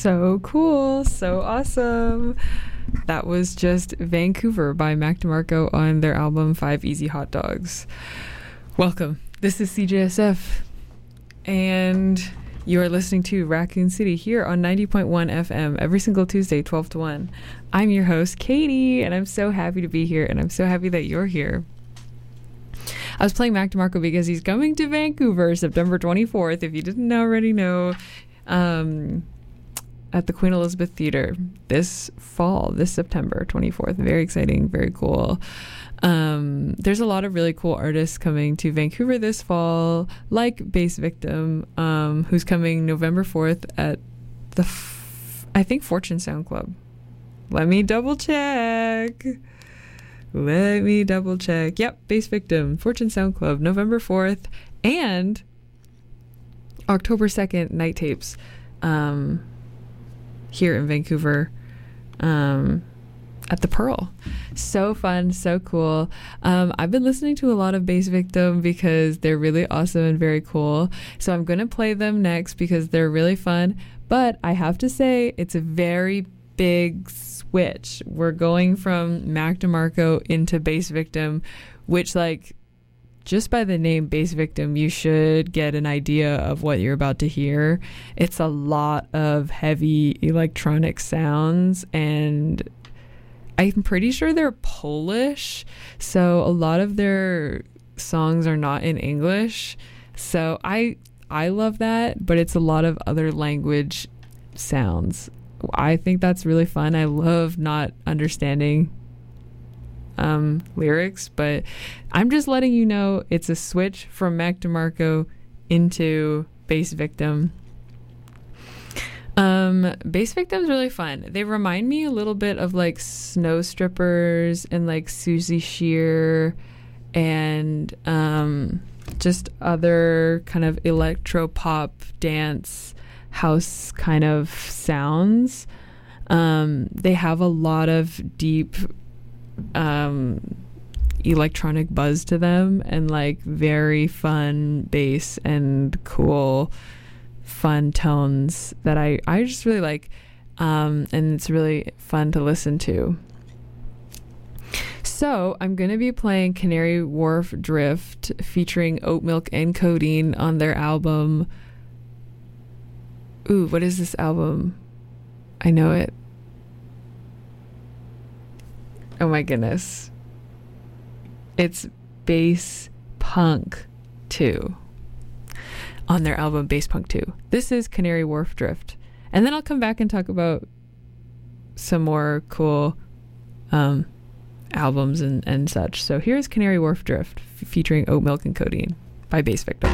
So cool. So awesome. That was just Vancouver by Mac DeMarco on their album 5 Easy Hot Dogs. Welcome. This is CJSF, and you are listening to Raccoon City here on 90.1 FM every single Tuesday, 12 to 1. I'm your host, Katie, and I'm so happy to be here, and I'm so happy that you're here. I was playing Mac DeMarco because he's coming to Vancouver September 24th, if you didn't already know, at the Queen Elizabeth Theatre this September 24th. Very exciting, very cool. There's a lot of really cool artists coming to Vancouver this fall, like Bass Victim, who's coming November 4th at the, I think, Fortune Sound Club. Let me double check. Yep, Bass Victim, Fortune Sound Club, November 4th, and October 2nd, Night Tapes, here in Vancouver, at the Pearl. So fun, so cool. I've been listening to a lot of Bass Victim because they're really awesome and very cool. So I'm going to play them next because they're really fun. But I have to say, it's a very big switch. We're going from Mac DeMarco into Bass Victim, which, like, just by the name Bass Victim, you should get an idea of what you're about to hear. It's a lot of heavy electronic sounds, and I'm pretty sure they're Polish, so a lot of their songs are not in English. So I love that, but it's a lot of other language sounds. I think that's really fun. I love not understanding lyrics, but I'm just letting you know it's a switch from Mac DeMarco into Bass Victim. Bass Victim's really fun. They remind me a little bit of like Snow Strippers and like Susie Shear and just other kind of electro pop dance house kind of sounds. They have a lot of deep electronic buzz to them, and like very fun bass and cool fun tones that I just really like, and it's really fun to listen to. So I'm going to be playing Canary Wharf Drift featuring Oat Milk and Codeine on their album. Ooh, what is this album? I know it. Oh my goodness. It's Bass Punk 2 on their album Bass Punk 2. This is Canary Wharf Drift. And then I'll come back and talk about some more cool albums and such. So here's Canary Wharf Drift featuring Oat Milk and Codeine by Bass Victim.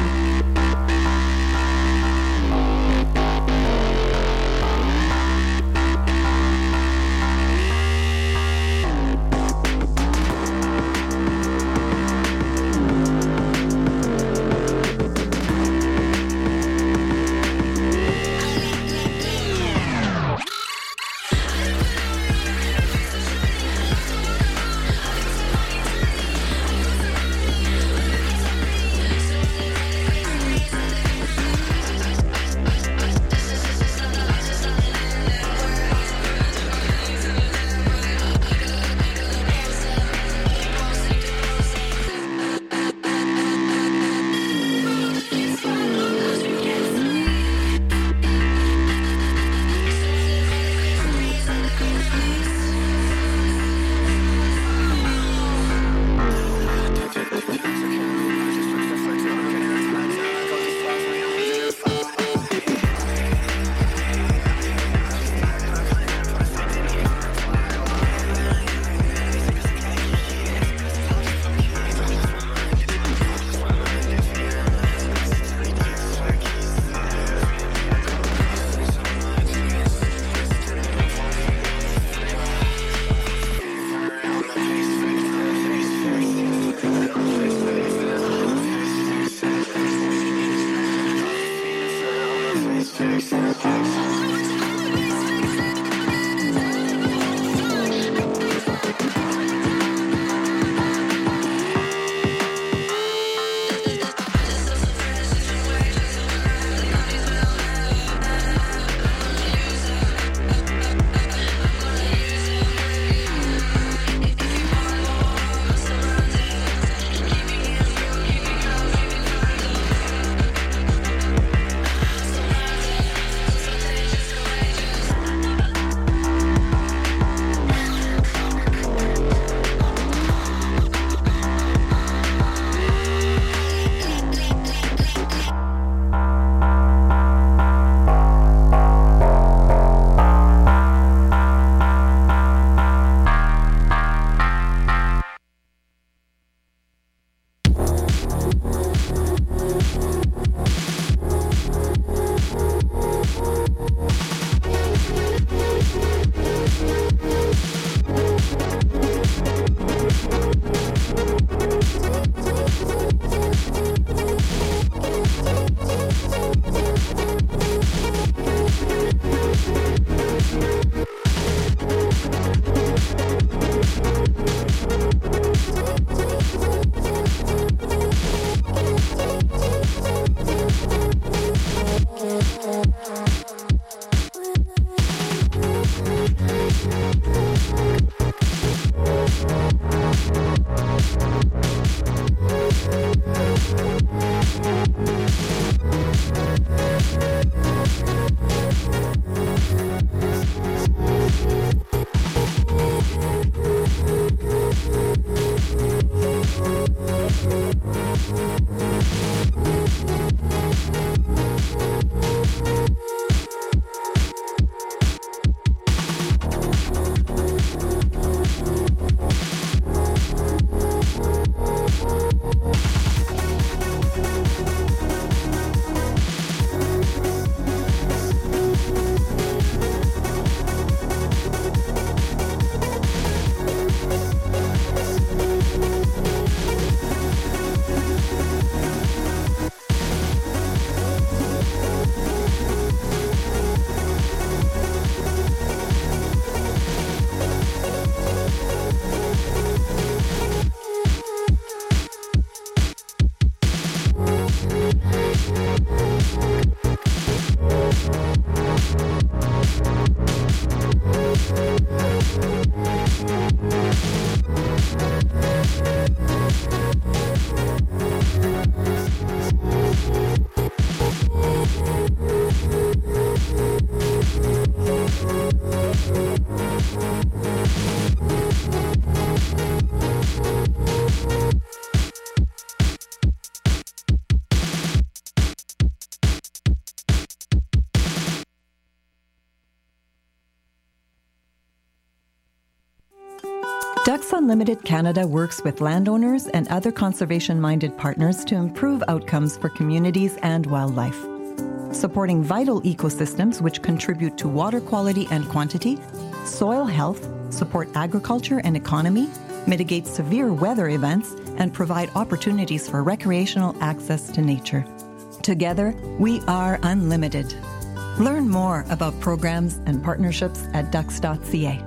Ducks Unlimited Canada works with landowners and other conservation-minded partners to improve outcomes for communities and wildlife. Supporting vital ecosystems which contribute to water quality and quantity, soil health, support agriculture and economy, mitigate severe weather events, and provide opportunities for recreational access to nature. Together, we are unlimited. Learn more about programs and partnerships at ducks.ca.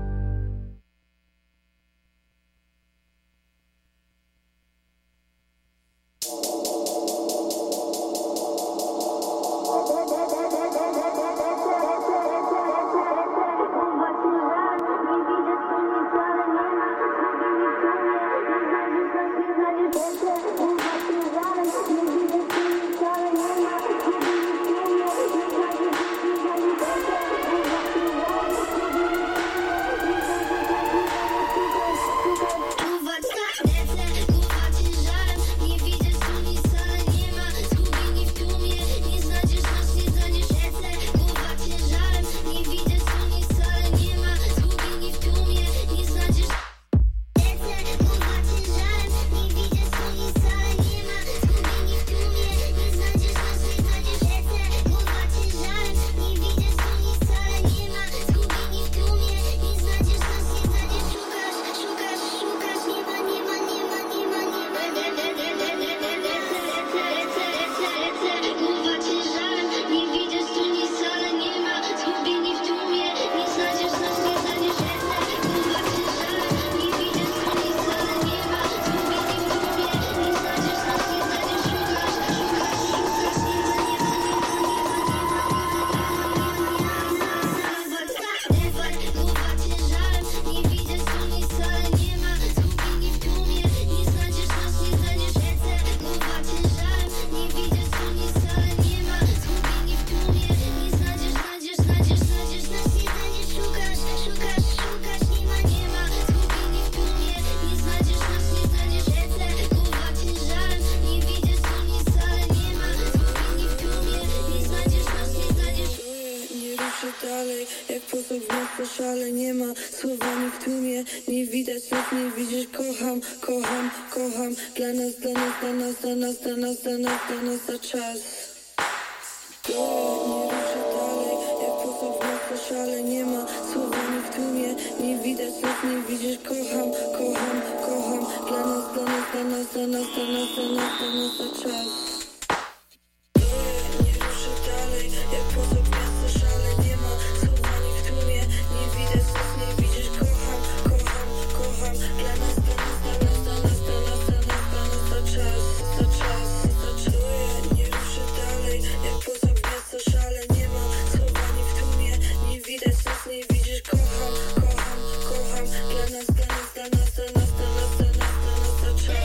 szale nie ma słowami w tłumie, nie widać nas, nie widzisz, kocham, kocham, kocham. Dla nas, dla nas, dla nas, dla nas, dla nas, dla nas, dla nas za czas. Nie ruszę dalej, jak posąg w nas szale nie ma słowami w tłumie, nie widać nas, nie widzisz, kocham, kocham, kocham. Dla nas, dla nas, dla nas, dla nas, dla nas, dla nas, dla nas za czas. Nie ruszę dalej, jak posąg w nas szale nie ma słowami w tłumie, nie widać nas, nie widzisz, kocham, kocham, kocham. Dla nas, dla nas, dla nas, dla nas, dla nas, dla nas, dla nas za czas, za czas, za czas. Nie ruszę dalej, jak posąg w nas szale nie ma słowami w tłumie, nie widać nas, nie widzisz, kocham, kocham, kocham. Dla nas, dla nas, dla nas, dla nas, dla nas, dla nas, dla nas za czas.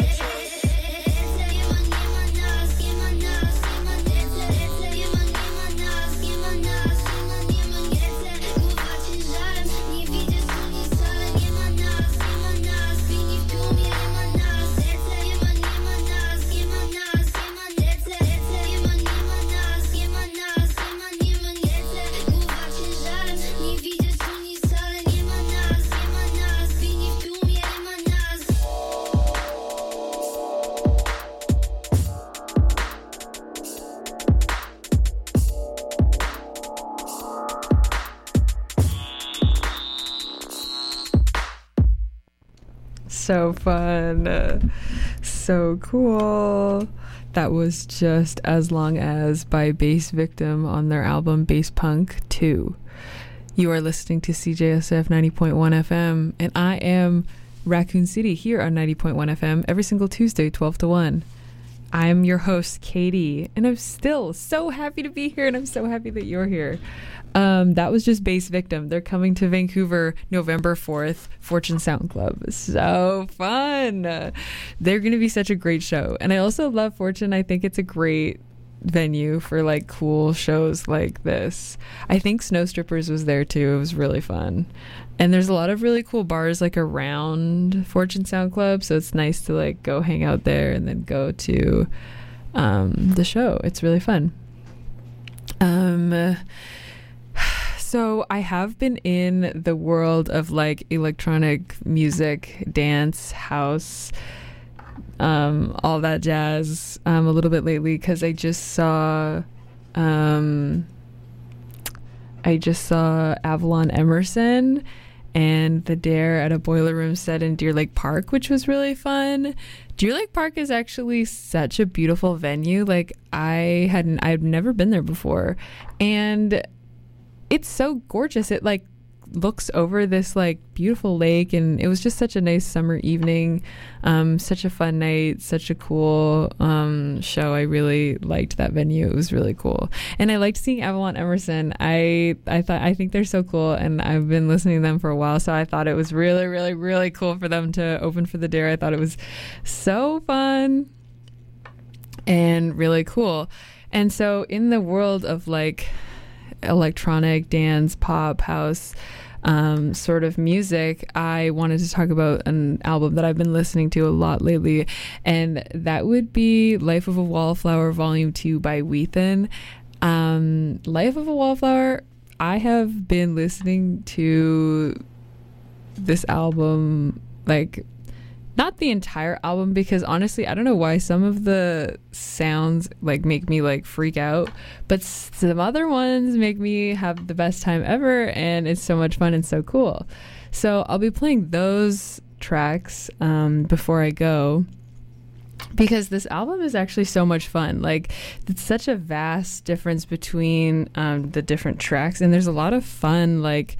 So fun. So cool. That was Just As Long As by Bass Victim on their album Bass Punk 2. You are listening to CJSF 90.1 FM, and I am Raccoon City here on 90.1 FM every single Tuesday, 12 to 1. I'm your host, Katie, and I'm still so happy to be here, and I'm so happy that you're here. That was just Bass Victim. They're coming to Vancouver November 4th, Fortune Sound Club. So fun. They're going to be such a great show. And I also love Fortune. I think it's a great venue for like cool shows like this. I think Snow Strippers was there too. It was really fun. And there's a lot of really cool bars like around Fortune Sound Club. So it's nice to like go hang out there and then go to the show. It's really fun. So I have been in the world of like electronic music, dance, house, all that jazz a little bit lately because I just saw Avalon Emerson and The Dare at a Boiler Room set in Deer Lake Park, which was really fun. Deer Lake Park is actually such a beautiful venue. Like I've never been there before, and it's so gorgeous. It like looks over this like beautiful lake, and it was just such a nice summer evening. Such a fun night, such a cool show. I really liked that venue. It was really cool, and I liked seeing Avalon Emerson. I think they're so cool, and I've been listening to them for a while, so I thought it was really, really, really cool for them to open for The Dare. I thought it was so fun and really cool. And so in the world of like electronic dance, pop, house sort of music, I wanted to talk about an album that I've been listening to a lot lately, and that would be Life of a Wallflower Volume 2 by Weathen. Life of a Wallflower, I have been listening to this album, like not the entire album, because honestly I don't know why some of the sounds like make me like freak out, but some other ones make me have the best time ever, and it's so much fun and so cool. So I'll be playing those tracks before I go, because this album is actually so much fun. Like it's such a vast difference between the different tracks, and there's a lot of fun like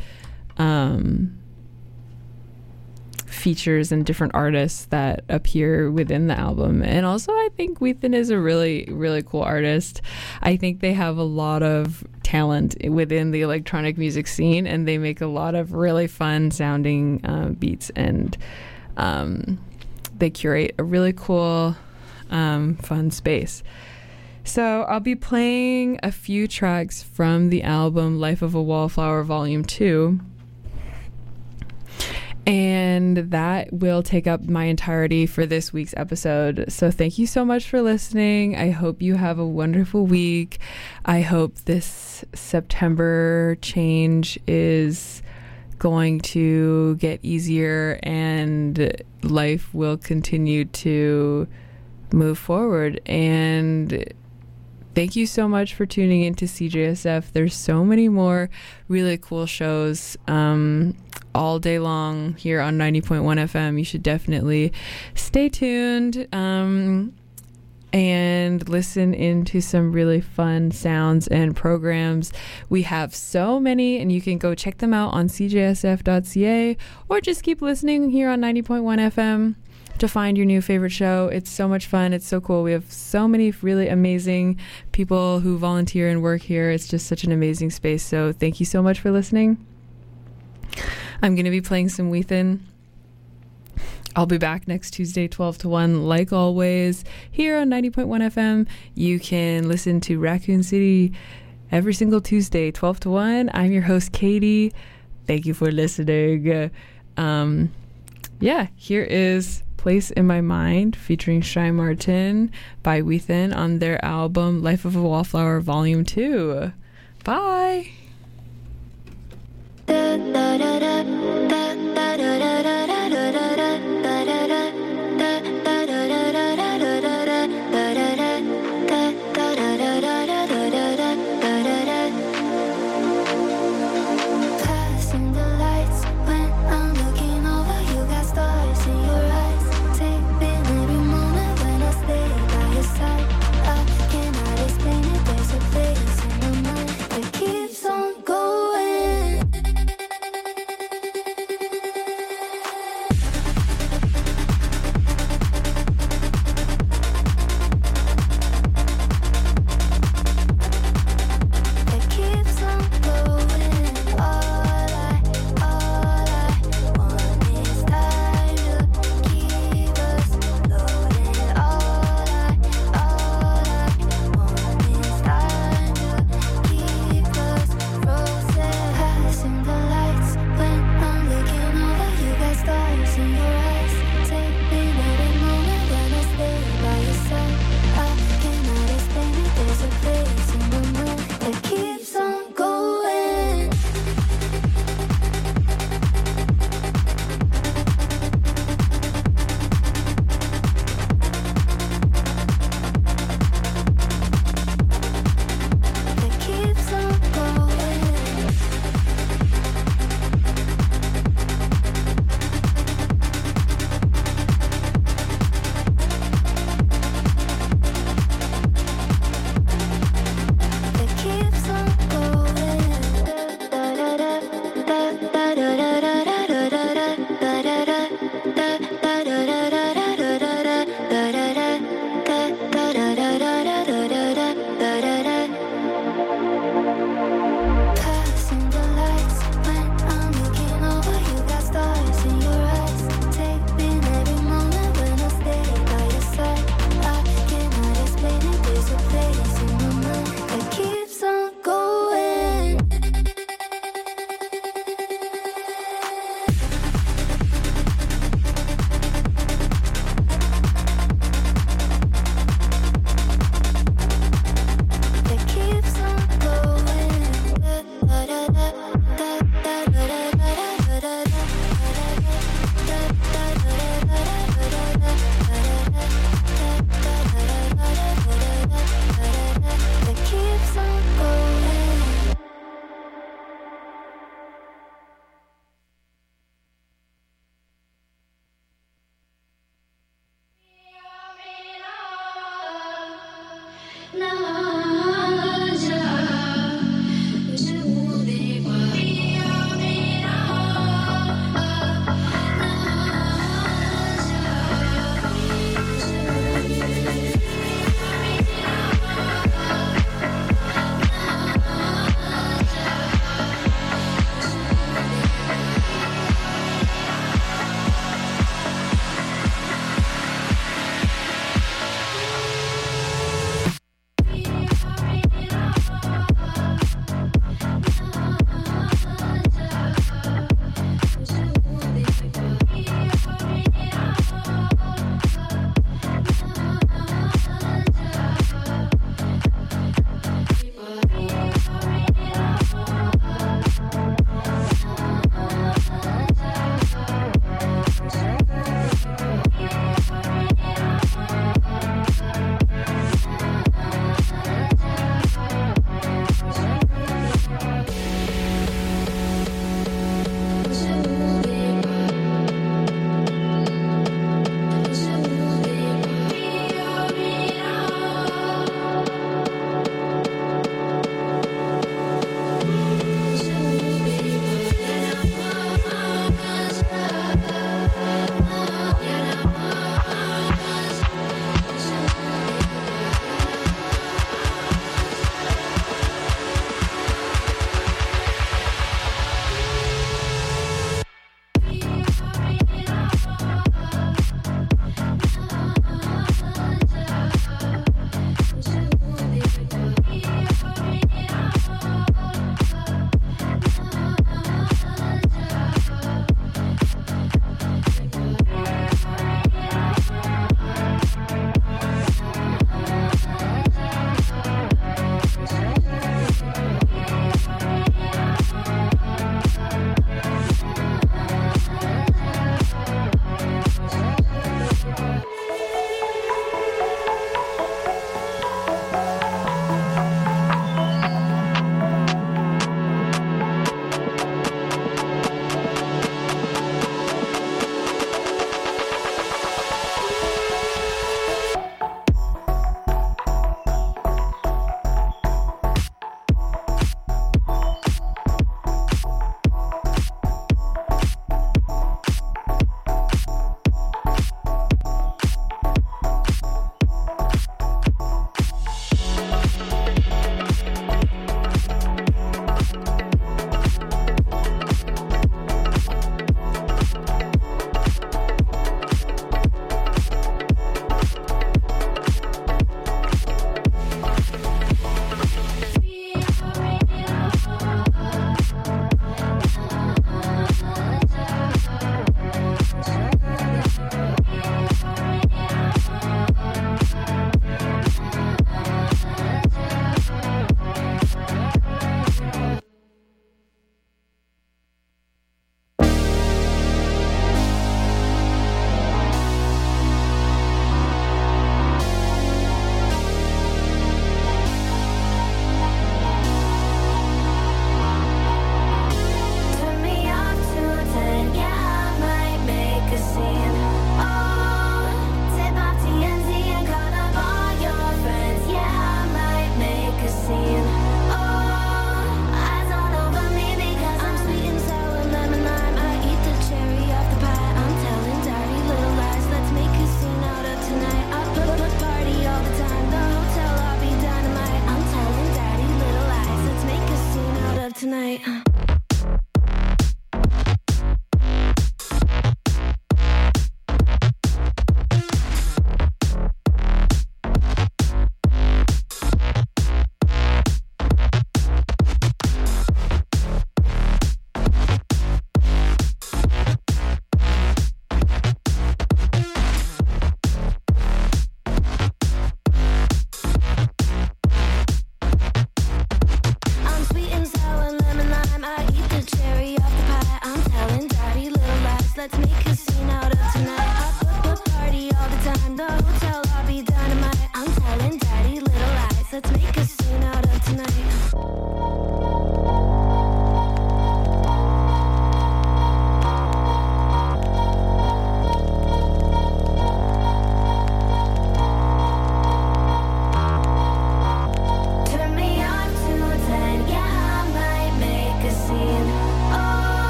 features and different artists that appear within the album. And also I think Weathen is a really, really cool artist. I think they have a lot of talent within the electronic music scene, and they make a lot of really fun sounding beats, and they curate a really cool fun space. So I'll be playing a few tracks from the album Life of a Wallflower Volume 2, and that will take up my entirety for this week's episode. So thank you so much for listening. I hope you have a wonderful week. I hope this September change is going to get easier and life will continue to move forward. And thank you so much for tuning into CJSF. There's so many more really cool shows all day long here on 90.1 FM. You should definitely stay tuned and listen into some really fun sounds and programs. We have so many, and you can go check them out on cjsf.ca, or just keep listening here on 90.1 FM to find your new favorite show. It's so much fun. It's so cool. We have so many really amazing people who volunteer and work here. It's just such an amazing space. So thank you so much for listening. I'm going to be playing some Weathen. I'll be back next Tuesday, 12 to 1, like always, here on 90.1 FM. You can listen to Raccoon City every single Tuesday, 12 to 1. I'm your host, Katie. Thank you for listening. Here is Place in My Mind featuring Shy Martin by Weathen on their album Life of a Wallflower Volume 2. Bye! Passing the lights when I'm looking over, you got stars in your eyes. Saving every moment when I stay by your side. I cannot explain it, there's a place in my mind that keeps on going.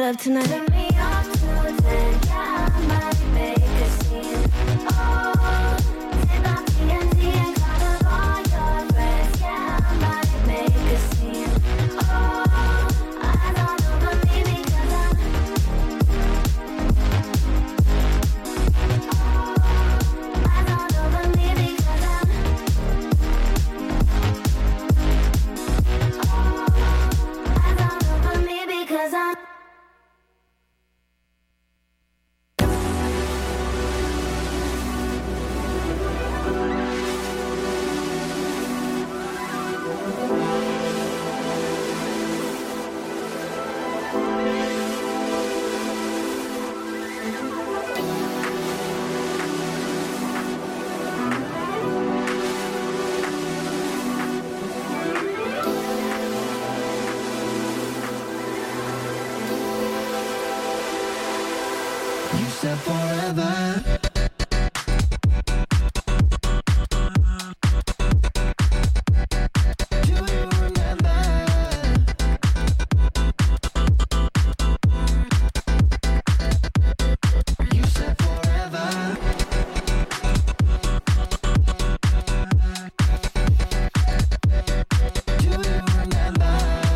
up tonight. Turn me up to 10, yeah, I might make a scene. Oh, take off TNT and call up all your friends. Yeah, I might make a scene. Oh, I don't know, but maybe 'cause I'm. Oh, I don't know, but maybe 'cause I'm. Oh, I don't know, but maybe 'cause I'm. You said forever. Do you remember? You said forever. Do you remember?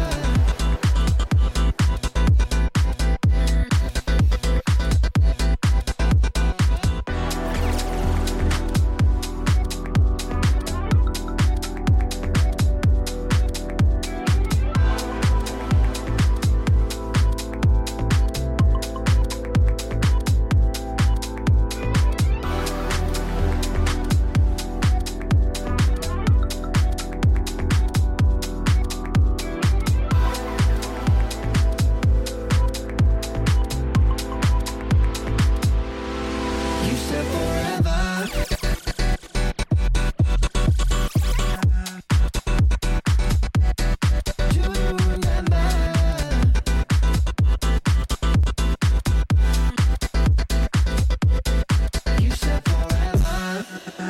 You said forever. Do you remember? You said forever.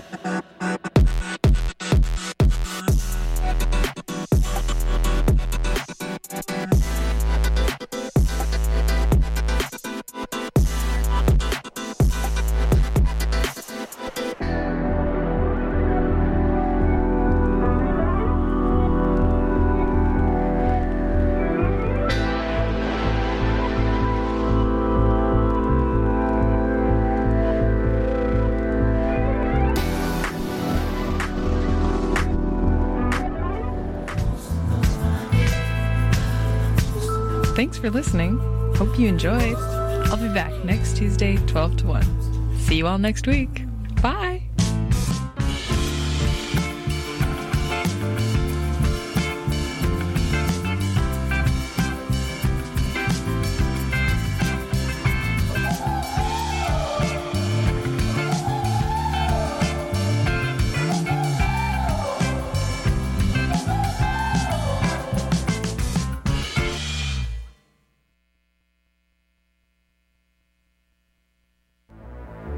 Thanks for listening. Hope you enjoyed. I'll be back next Tuesday, 12 to 1. See you all next week. Bye.